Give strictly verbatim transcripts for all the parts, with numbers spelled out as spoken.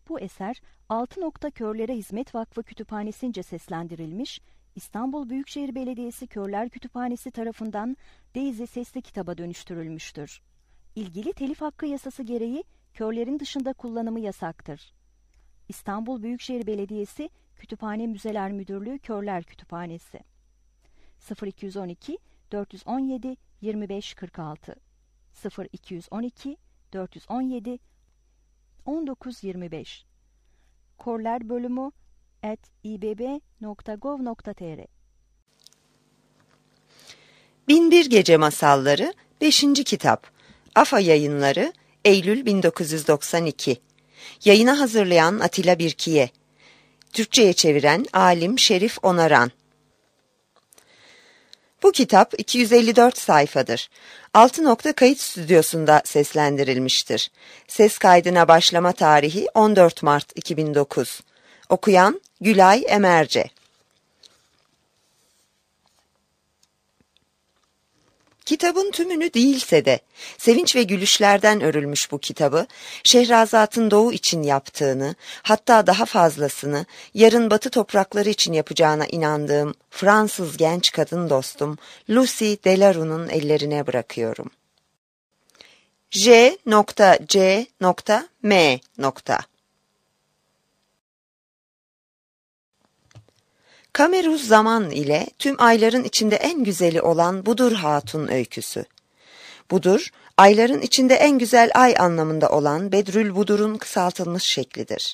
Bu eser Altı Nokta Körlere Hizmet Vakfı Kütüphanesi'nce seslendirilmiş, İstanbul Büyükşehir Belediyesi Körler Kütüphanesi tarafından Daisy sesli kitaba dönüştürülmüştür. İlgili telif hakkı yasası gereği körlerin dışında kullanımı yasaktır. İstanbul Büyükşehir Belediyesi Kütüphane Müzeler Müdürlüğü Körler Kütüphanesi sıfır iki on iki dört on yedi yirmi beş kırk altı sıfır iki on iki dört on yedi on dokuz yirmi beş Körler bölümü at i b b nokta gov nokta t r Binbir Gece Masalları beşinci kitap. AFA Yayınları, Eylül bin dokuz yüz doksan iki. Yayına hazırlayan Atilla Birkiye. Türkçe'ye çeviren Alim Şerif Onaran. Bu kitap iki yüz elli dört sayfadır. Altı Nokta Kayıt Stüdyosu'nda seslendirilmiştir. Ses kaydına başlama tarihi on dört Mart iki bin dokuz. Okuyan Gülay Emerce. Kitabın tümünü değilse de sevinç ve gülüşlerden örülmüş bu kitabı, Şehrazat'ın doğu için yaptığını, hatta daha fazlasını yarın batı toprakları için yapacağına inandığım Fransız genç kadın dostum Lucy Delarue'nun ellerine bırakıyorum. J C M Kameruz Zaman ile tüm ayların içinde en güzeli olan Budur Hatun öyküsü. Budur, ayların içinde en güzel ay anlamında olan Bedrül Budur'un kısaltılmış şeklidir.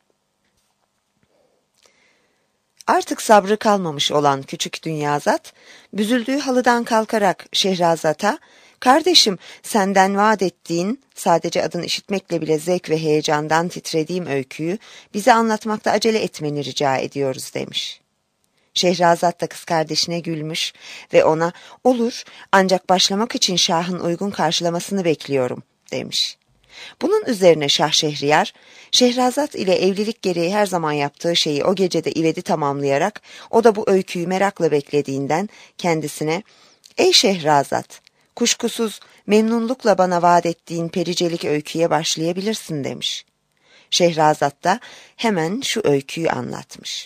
Artık sabrı kalmamış olan küçük Dünyazat, büzüldüğü halıdan kalkarak Şehrazat'a, "Kardeşim, senden vaat ettiğin, sadece adını işitmekle bile zevk ve heyecandan titrediğim öyküyü bize anlatmakta acele etmeni rica ediyoruz," demiş. Şehrazat da kız kardeşine gülmüş ve ona "Olur, ancak başlamak için Şah'ın uygun karşılamasını bekliyorum," demiş. Bunun üzerine Şah Şehriyar, Şehrazat ile evlilik gereği her zaman yaptığı şeyi o gecede ivedi tamamlayarak, o da bu öyküyü merakla beklediğinden kendisine "Ey Şehrazat, kuşkusuz memnunlukla bana vaat ettiğin pericelik öyküye başlayabilirsin," demiş. Şehrazat da hemen şu öyküyü anlatmış.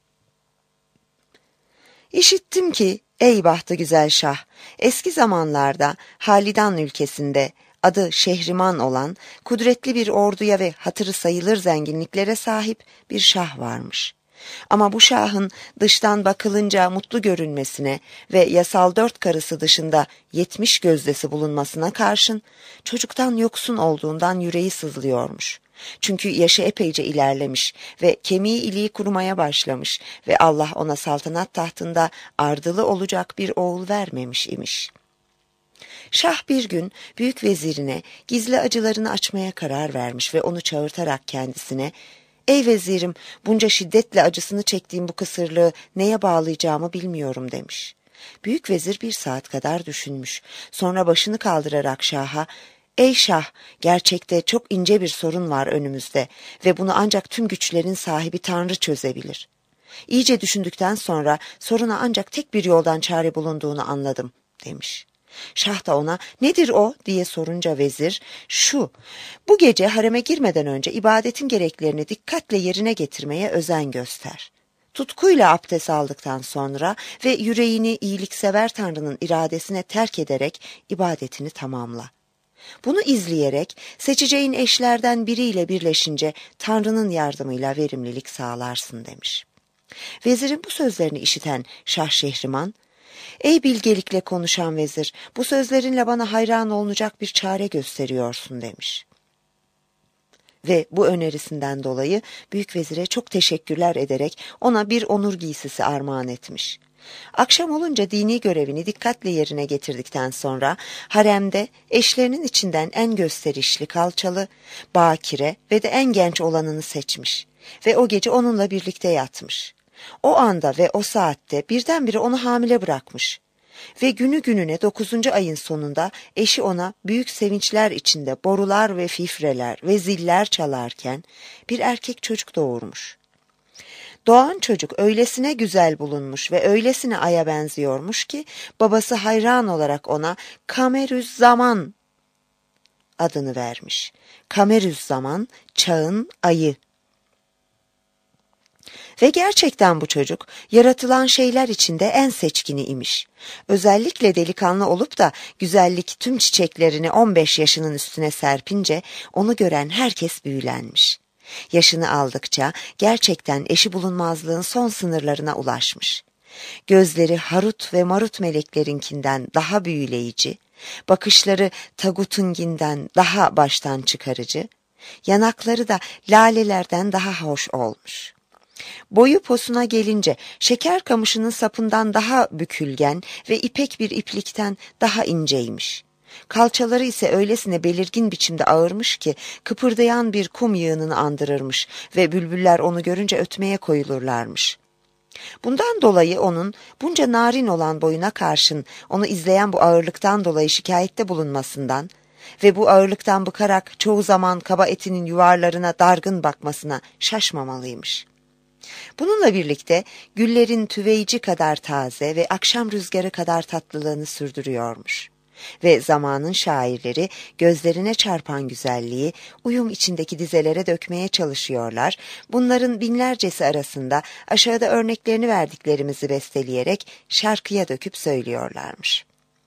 İşittim ki, ey bahtı güzel Şah, eski zamanlarda Halidan ülkesinde adı Şehriman olan kudretli bir orduya ve hatırı sayılır zenginliklere sahip bir şah varmış. Ama bu şahın dıştan bakılınca mutlu görünmesine ve yasal dört karısı dışında yetmiş gözdesi bulunmasına karşın çocuktan yoksun olduğundan yüreği sızlıyormuş. Çünkü yaşı epeyce ilerlemiş ve kemiği iliği kurumaya başlamış ve Allah ona saltanat tahtında ardılı olacak bir oğul vermemiş imiş. Şah bir gün büyük vezirine gizli acılarını açmaya karar vermiş ve onu çağırtarak kendisine "Ey vezirim, bunca şiddetle acısını çektiğim bu kısırlığı neye bağlayacağımı bilmiyorum," demiş. Büyük vezir bir saat kadar düşünmüş. Sonra başını kaldırarak Şah'a "Ey Şah, gerçekte çok ince bir sorun var önümüzde ve bunu ancak tüm güçlerin sahibi Tanrı çözebilir. İyice düşündükten sonra soruna ancak tek bir yoldan çare bulunduğunu anladım," demiş. Şah da ona "Nedir o?" diye sorunca vezir, "Şu, bu gece hareme girmeden önce ibadetin gereklerini dikkatle yerine getirmeye özen göster. Tutkuyla abdest aldıktan sonra ve yüreğini iyiliksever Tanrı'nın iradesine terk ederek ibadetini tamamla. Bunu izleyerek seçeceğin eşlerden biriyle birleşince Tanrı'nın yardımıyla verimlilik sağlarsın," demiş. Vezirin bu sözlerini işiten Şah Şehriman, "Ey bilgelikle konuşan vezir, bu sözlerinle bana hayran olunacak bir çare gösteriyorsun," demiş. Ve bu önerisinden dolayı büyük vezire çok teşekkürler ederek ona bir onur giysisi armağan etmiş. Akşam olunca dini görevini dikkatle yerine getirdikten sonra haremde eşlerinin içinden en gösterişli, kalçalı, bakire ve de en genç olanını seçmiş ve o gece onunla birlikte yatmış. O anda ve o saatte birdenbire onu hamile bırakmış ve günü gününe dokuzuncu ayın sonunda eşi ona büyük sevinçler içinde borular ve fifreler ve ziller çalarken bir erkek çocuk doğurmuş. Doğan çocuk öylesine güzel bulunmuş ve öylesine aya benziyormuş ki babası hayran olarak ona Kamerüzzaman adını vermiş. Kamerüzzaman, çağın ayı Ve gerçekten bu çocuk yaratılan şeyler içinde en seçkini imiş. Özellikle delikanlı olup da güzellik tüm çiçeklerini on beş yaşının üstüne serpince onu gören herkes büyülenmiş. Yaşını aldıkça gerçekten eşi bulunmazlığın son sınırlarına ulaşmış. Gözleri Harut ve Marut meleklerinkinden daha büyüleyici, bakışları Tagutunginden daha baştan çıkarıcı, yanakları da lalelerden daha hoş olmuş. Boyu posuna gelince şeker kamışının sapından daha bükülgen ve ipek bir iplikten daha inceymiş. Kalçaları ise öylesine belirgin biçimde ağırmış ki kıpırdayan bir kum yığınını andırırmış ve bülbüller onu görünce ötmeye koyulurlarmış. Bundan dolayı onun bunca narin olan boyuna karşın onu izleyen bu ağırlıktan dolayı şikayette bulunmasından ve bu ağırlıktan bıkarak çoğu zaman kaba etinin yuvarlarına dargın bakmasına şaşmamalıymış. Bununla birlikte güllerin tüveyci kadar taze ve akşam rüzgarı kadar tatlılığını sürdürüyormuş. Ve zamanın şairleri gözlerine çarpan güzelliği uyum içindeki dizelere dökmeye çalışıyorlar. Bunların binlercesi arasında aşağıda örneklerini verdiklerimizi besteleyerek şarkıya döküp söylüyorlarmış.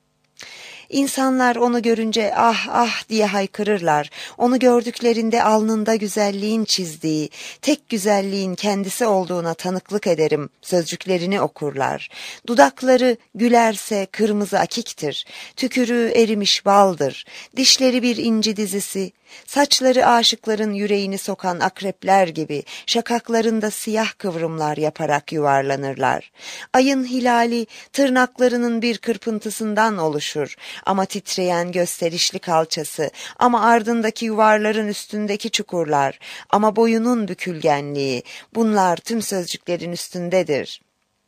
İnsanlar onu görünce ah ah diye haykırırlar. Onu gördüklerinde alnında güzelliğin çizdiği, tek güzelliğin kendisi olduğuna tanıklık ederim sözcüklerini okurlar. Dudakları gülerse kırmızı akiktir, tükürüğü erimiş baldır, dişleri bir inci dizisi, saçları aşıkların yüreğini sokan akrepler gibi şakaklarında siyah kıvrımlar yaparak yuvarlanırlar. Ayın hilali tırnaklarının bir kırpıntısından oluşur ama titreyen gösterişli kalçası, ama ardındaki yuvarların üstündeki çukurlar, ama boyunun bükülgenliği, bunlar tüm sözcüklerin üstündedir.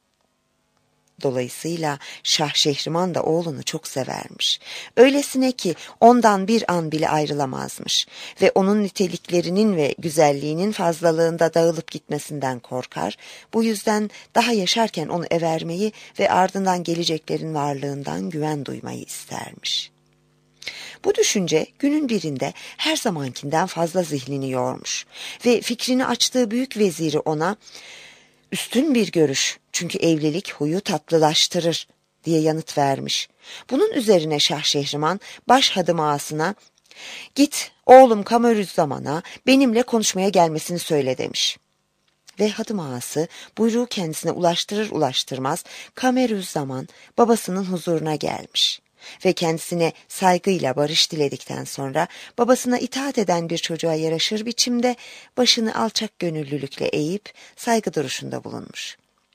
Dolayısıyla Şah Şehriman da oğlunu çok severmiş. Öylesine ki ondan bir an bile ayrılamazmış ve onun niteliklerinin ve güzelliğinin fazlalığında dağılıp gitmesinden korkar. Bu yüzden daha yaşarken onu evermeyi ve ardından geleceklerin varlığından güven duymayı istermiş. Bu düşünce günün birinde her zamankinden fazla zihnini yormuş ve fikrini açtığı büyük veziri ona üstün bir görüş, çünkü evlilik huyu tatlılaştırır diye yanıt vermiş. Bunun üzerine Şah Şehriman baş hadım ağasına git oğlum Kamerüzzaman'a benimle konuşmaya gelmesini söyle demiş. Ve hadım ağası buyruğu kendisine ulaştırır ulaştırmaz Kamerüzzaman babasının huzuruna gelmiş. Ve kendisine saygıyla barış diledikten sonra babasına itaat eden bir çocuğa yaraşır biçimde başını alçak gönüllülükle eğip saygı duruşunda bulunmuş.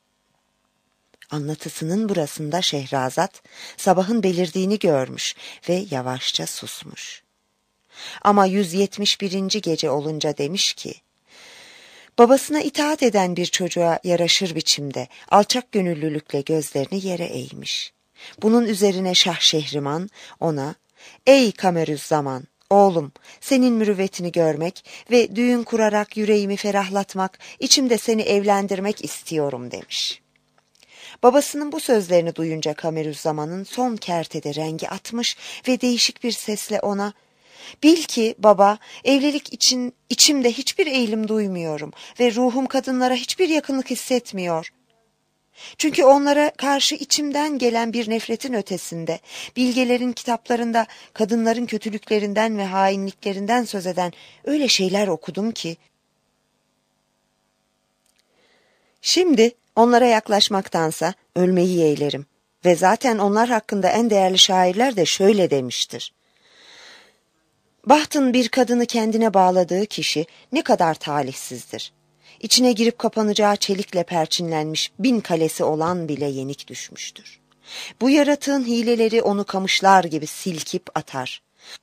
Anlatısının burasında Şehrazat sabahın belirdiğini görmüş ve yavaşça susmuş. Ama yüz yetmiş birinci gece olunca demiş ki, babasına itaat eden bir çocuğa yaraşır biçimde alçak gönüllülükle gözlerini yere eğmiş. Bunun üzerine Şah Şehriman ona, ''Ey Kamerüzzaman, oğlum, senin mürüvvetini görmek ve düğün kurarak yüreğimi ferahlatmak, içimde seni evlendirmek istiyorum.'' demiş. Babasının bu sözlerini duyunca Kamerüzzaman'ın son kertede rengi atmış ve değişik bir sesle ona, ''Bil ki baba, evlilik için içimde hiçbir eğilim duymuyorum ve ruhum kadınlara hiçbir yakınlık hissetmiyor. Çünkü onlara karşı içimden gelen bir nefretin ötesinde, bilgelerin kitaplarında kadınların kötülüklerinden ve hainliklerinden söz eden öyle şeyler okudum ki, şimdi onlara yaklaşmaktansa ölmeyi yeğlerim ve zaten onlar hakkında en değerli şairler de şöyle demiştir. Bahtın bir kadını kendine bağladığı kişi ne kadar talihsizdir. İçine girip kapanacağı çelikle perçinlenmiş bin kalesi olan bile yenik düşmüştür. Bu yaratığın hileleri onu kamışlar gibi silkip atar.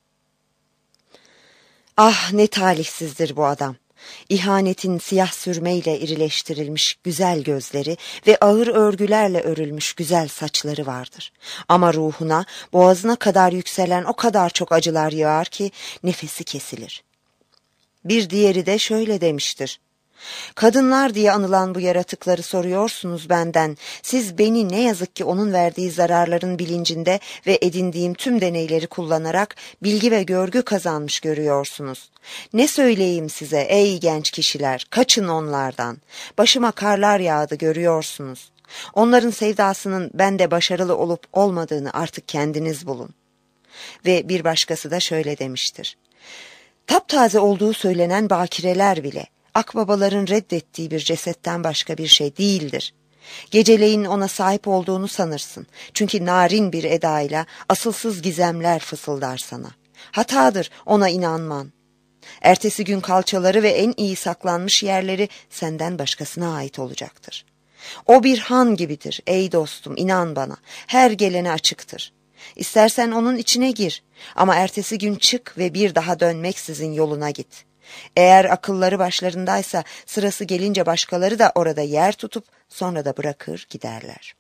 Ah ne talihsizdir bu adam. İhanetin siyah sürmeyle irileştirilmiş güzel gözleri ve ağır örgülerle örülmüş güzel saçları vardır. Ama ruhuna, boğazına kadar yükselen o kadar çok acılar yağar ki nefesi kesilir. Bir diğeri de şöyle demiştir. Kadınlar diye anılan bu yaratıkları soruyorsunuz benden. Siz beni ne yazık ki onun verdiği zararların bilincinde ve edindiğim tüm deneyleri kullanarak bilgi ve görgü kazanmış görüyorsunuz. Ne söyleyeyim size ey genç kişiler, kaçın onlardan. Başıma karlar yağdı görüyorsunuz. Onların sevdasının bende başarılı olup olmadığını artık kendiniz bulun. Ve bir başkası da şöyle demiştir. Taptaze olduğu söylenen bakireler bile akbabaların reddettiği bir cesetten başka bir şey değildir. Geceleyin ona sahip olduğunu sanırsın. Çünkü narin bir edayla asılsız gizemler fısıldar sana. Hatadır ona inanman. Ertesi gün kalçaları ve en iyi saklanmış yerleri senden başkasına ait olacaktır. O bir han gibidir ey dostum, inan bana. Her gelene açıktır. İstersen onun içine gir ama ertesi gün çık ve bir daha dönmeksizin yoluna git. Eğer akılları başlarındaysa sırası gelince başkaları da orada yer tutup sonra da bırakır giderler.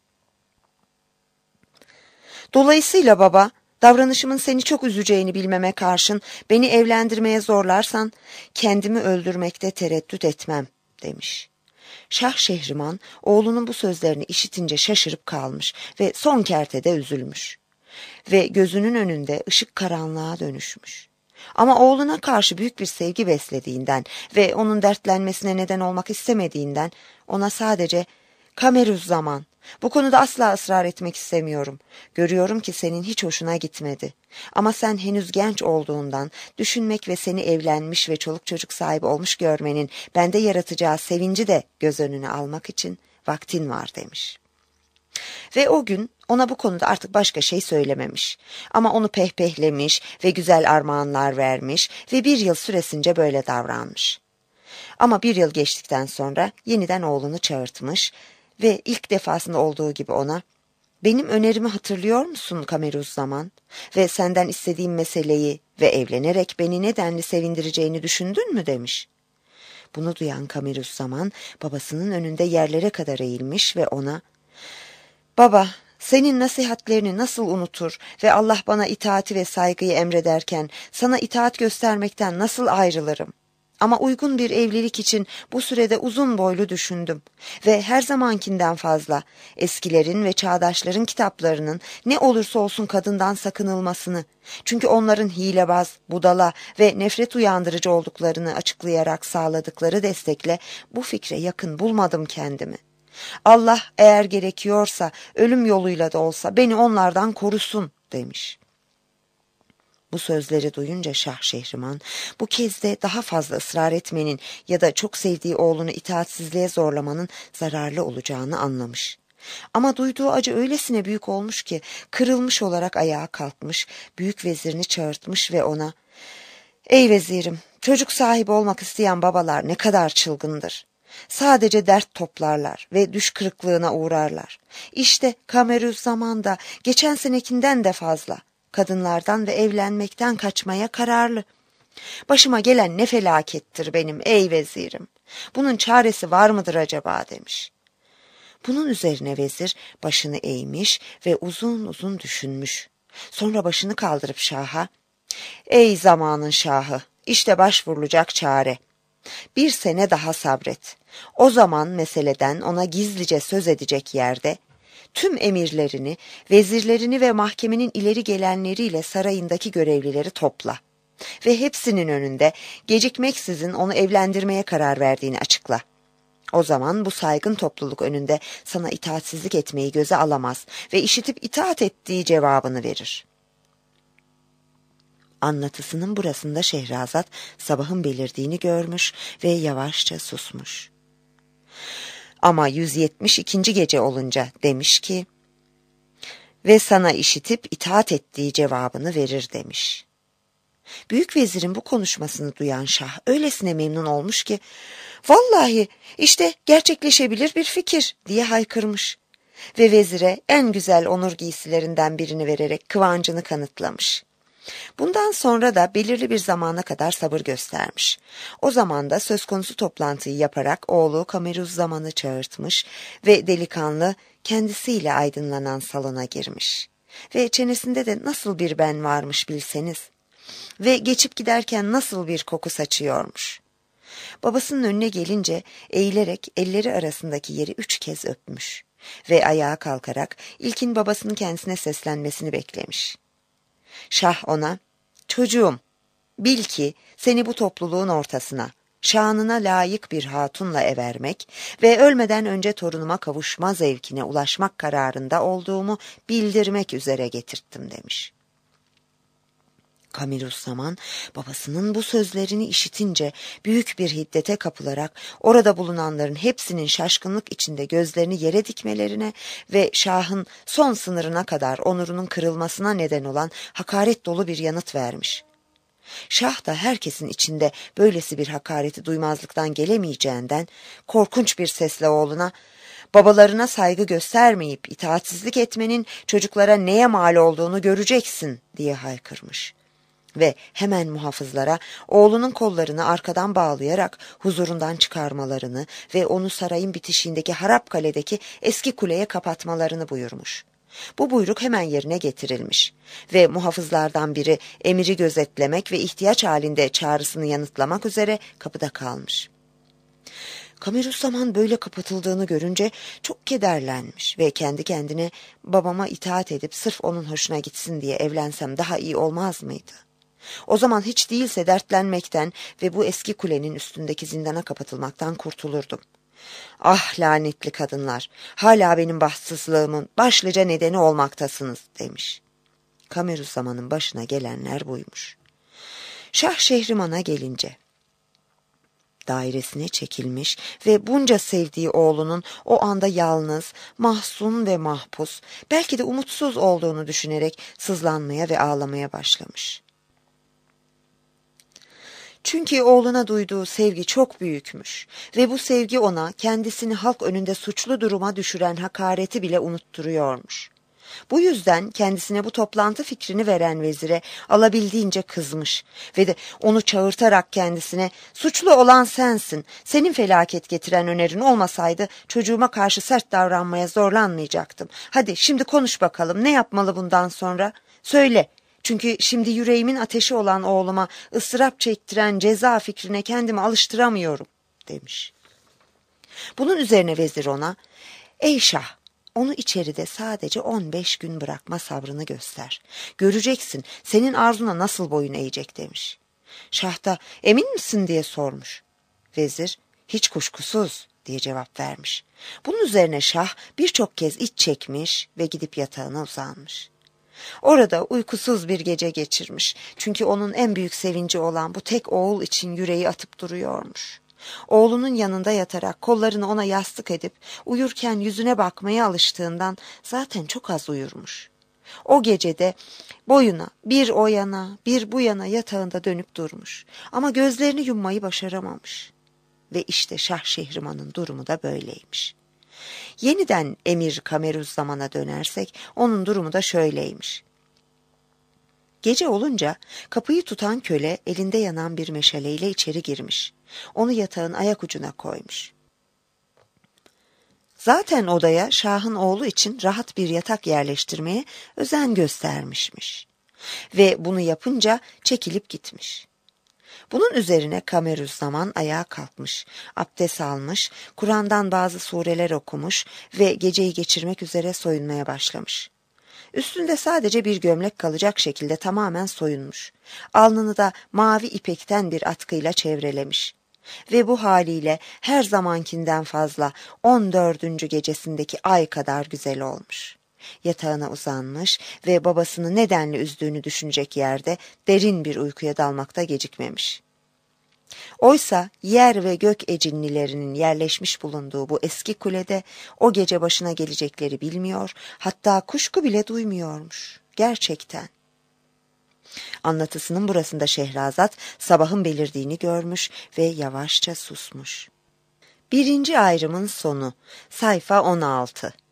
Dolayısıyla baba, davranışımın seni çok üzeceğini bilmeme karşın beni evlendirmeye zorlarsan kendimi öldürmekte tereddüt etmem demiş. Şah Şehriman oğlunun bu sözlerini işitince şaşırıp kalmış ve son kertede üzülmüş. Ve gözünün önünde ışık karanlığa dönüşmüş. Ama oğluna karşı büyük bir sevgi beslediğinden ve onun dertlenmesine neden olmak istemediğinden ona sadece "Kameruzzaman, bu konuda asla ısrar etmek istemiyorum. Görüyorum ki senin hiç hoşuna gitmedi. Ama sen henüz genç olduğundan düşünmek ve seni evlenmiş ve çoluk çocuk sahibi olmuş görmenin bende yaratacağı sevinci de göz önüne almak için vaktin var" demiş. Ve o gün ona bu konuda artık başka şey söylememiş. Ama onu pehpehlemiş ve güzel armağanlar vermiş ve bir yıl süresince böyle davranmış. Ama bir yıl geçtikten sonra yeniden oğlunu çağırtmış ve ilk defasında olduğu gibi ona "Benim önerimi hatırlıyor musun Kameruzzaman? Ve senden istediğim meseleyi ve evlenerek beni nedenli sevindireceğini düşündün mü?" demiş. Bunu duyan Kameruzzaman babasının önünde yerlere kadar eğilmiş ve ona "Baba, senin nasihatlerini nasıl unutur ve Allah bana itaati ve saygıyı emrederken sana itaat göstermekten nasıl ayrılırım? Ama uygun bir evlilik için bu sürede uzun boylu düşündüm ve her zamankinden fazla eskilerin ve çağdaşların kitaplarının ne olursa olsun kadından sakınılmasını, çünkü onların hilebaz, budala ve nefret uyandırıcı olduklarını açıklayarak sağladıkları destekle bu fikre yakın bulmadım kendimi. Allah eğer gerekiyorsa ölüm yoluyla da olsa beni onlardan korusun demiş. Bu sözleri duyunca Şah Şehriman bu kez de daha fazla ısrar etmenin ya da çok sevdiği oğlunu itaatsizliğe zorlamanın zararlı olacağını anlamış. Ama duyduğu acı öylesine büyük olmuş ki kırılmış olarak ayağa kalkmış, büyük vezirini çağırtmış ve ona "Ey vezirim, çocuk sahibi olmak isteyen babalar ne kadar çılgındır. Sadece dert toplarlar ve düş kırıklığına uğrarlar. İşte Kameruzzaman da geçen senekinden de fazla kadınlardan ve evlenmekten kaçmaya kararlı. Başıma gelen ne felakettir benim ey vezirim. Bunun çaresi var mıdır acaba?" demiş. Bunun üzerine vezir başını eğmiş ve uzun uzun düşünmüş. Sonra başını kaldırıp şaha "Ey zamanın şahı, işte başvurulacak çare. Bir sene daha sabret. O zaman meseleden ona gizlice söz edecek yerde tüm emirlerini, vezirlerini ve mahkemenin ileri gelenleriyle sarayındaki görevlileri topla ve hepsinin önünde gecikmeksizin onu evlendirmeye karar verdiğini açıkla. O zaman bu saygın topluluk önünde sana itaatsizlik etmeyi göze alamaz ve işitip itaat ettiği cevabını verir." Anlatısının burasında Şehrazat sabahın belirdiğini görmüş ve yavaşça susmuş. Ama yüz yetmiş ikinci gece olunca demiş ki "Ve sana işitip itaat ettiği cevabını verir" demiş. Büyük vezirin bu konuşmasını duyan Şah öylesine memnun olmuş ki "Vallahi işte gerçekleşebilir bir fikir" diye haykırmış ve vezire en güzel onur giysilerinden birini vererek kıvancını kanıtlamış. Bundan sonra da belirli bir zamana kadar sabır göstermiş. O zaman da söz konusu toplantıyı yaparak oğlu Kameruzzaman'ı çağırtmış ve delikanlı kendisiyle aydınlanan salona girmiş. Ve çenesinde de nasıl bir ben varmış bilseniz. Ve geçip giderken nasıl bir koku saçıyormuş. Babasının önüne gelince eğilerek elleri arasındaki yeri üç kez öpmüş ve ayağa kalkarak ilkin babasının kendisine seslenmesini beklemiş. Şah ona, "Çocuğum, bil ki seni bu topluluğun ortasına, şanına layık bir hatunla evermek ve ölmeden önce torunuma kavuşma zevkine ulaşmak kararında olduğumu bildirmek üzere getirttim," demiş. Kamilüzzaman babasının bu sözlerini işitince büyük bir hiddete kapılarak orada bulunanların hepsinin şaşkınlık içinde gözlerini yere dikmelerine ve şahın son sınırına kadar onurunun kırılmasına neden olan hakaret dolu bir yanıt vermiş. Şah da herkesin içinde böylesi bir hakareti duymazlıktan gelemeyeceğinden korkunç bir sesle oğluna, "Babalarına saygı göstermeyip itaatsizlik etmenin çocuklara neye mal olduğunu göreceksin," diye haykırmış. Ve hemen muhafızlara oğlunun kollarını arkadan bağlayarak huzurundan çıkarmalarını ve onu sarayın bitişiğindeki harap kaledeki eski kuleye kapatmalarını buyurmuş. Bu buyruk hemen yerine getirilmiş ve muhafızlardan biri emiri gözetlemek ve ihtiyaç halinde çağrısını yanıtlamak üzere kapıda kalmış. Kamilüzzaman böyle kapatıldığını görünce çok kederlenmiş ve kendi kendine, "Babama itaat edip sırf onun hoşuna gitsin diye evlensem daha iyi olmaz mıydı? O zaman hiç değilse dertlenmekten ve bu eski kulenin üstündeki zindana kapatılmaktan kurtulurdum. Ah lanetli kadınlar, hala benim bahtsızlığımın başlıca nedeni olmaktasınız," demiş. Kamilüzzaman'ın başına gelenler buymuş. Şah Şehriman'a gelince, dairesine çekilmiş ve bunca sevdiği oğlunun o anda yalnız, mahzun ve mahpus, belki de umutsuz olduğunu düşünerek sızlanmaya ve ağlamaya başlamış. Çünkü oğluna duyduğu sevgi çok büyükmüş ve bu sevgi ona kendisini halk önünde suçlu duruma düşüren hakareti bile unutturuyormuş. Bu yüzden kendisine bu toplantı fikrini veren vezire alabildiğince kızmış ve de onu çağırtarak kendisine, "Suçlu olan sensin, senin felaket getiren önerin olmasaydı çocuğuma karşı sert davranmaya zorlanmayacaktım. Hadi şimdi konuş bakalım, ne yapmalı bundan sonra? Söyle. Çünkü şimdi yüreğimin ateşi olan oğluma ıstırap çektiren ceza fikrine kendimi alıştıramıyorum," demiş. Bunun üzerine vezir ona, "Ey şah, onu içeride sadece on beş gün bırakma sabrını göster. Göreceksin senin arzuna nasıl boyun eğecek," demiş. Şah da, "Emin misin?" diye sormuş. Vezir, "Hiç kuşkusuz," diye cevap vermiş. Bunun üzerine şah birçok kez iç çekmiş ve gidip yatağına uzanmış. Orada uykusuz bir gece geçirmiş. Çünkü onun en büyük sevinci olan bu tek oğul için yüreği atıp duruyormuş. Oğlunun yanında yatarak kollarını ona yastık edip uyurken yüzüne bakmaya alıştığından zaten çok az uyurmuş. O gecede boyuna bir o yana bir bu yana yatağında dönüp durmuş ama gözlerini yummayı başaramamış. Ve işte Şah Şehriman'ın durumu da böyleymiş. Yeniden Emir Kamilüzzaman'a dönersek onun durumu da şöyleymiş. Gece olunca kapıyı tutan köle elinde yanan bir meşaleyle içeri girmiş. Onu yatağın ayak ucuna koymuş. Zaten odaya Şah'ın oğlu için rahat bir yatak yerleştirmeye özen göstermişmiş. Ve bunu yapınca çekilip gitmiş. Bunun üzerine Kamilüzzaman ayağa kalkmış, abdest almış, Kur'an'dan bazı sureler okumuş ve geceyi geçirmek üzere soyunmaya başlamış. Üstünde sadece bir gömlek kalacak şekilde tamamen soyunmuş. Alnını da mavi ipekten bir atkıyla çevrelemiş. Ve bu haliyle her zamankinden fazla on dördüncü gecesindeki ay kadar güzel olmuş. Yatağına uzanmış ve babasını nedenle üzdüğünü düşünecek yerde derin bir uykuya dalmakta gecikmemiş. Oysa yer ve gök ecinlilerinin yerleşmiş bulunduğu bu eski kulede o gece başına gelecekleri bilmiyor, hatta kuşku bile duymuyormuş. Gerçekten. Anlatısının burasında Şehrazat sabahın belirdiğini görmüş ve yavaşça susmuş. Birinci ayrımın sonu. Sayfa on altı.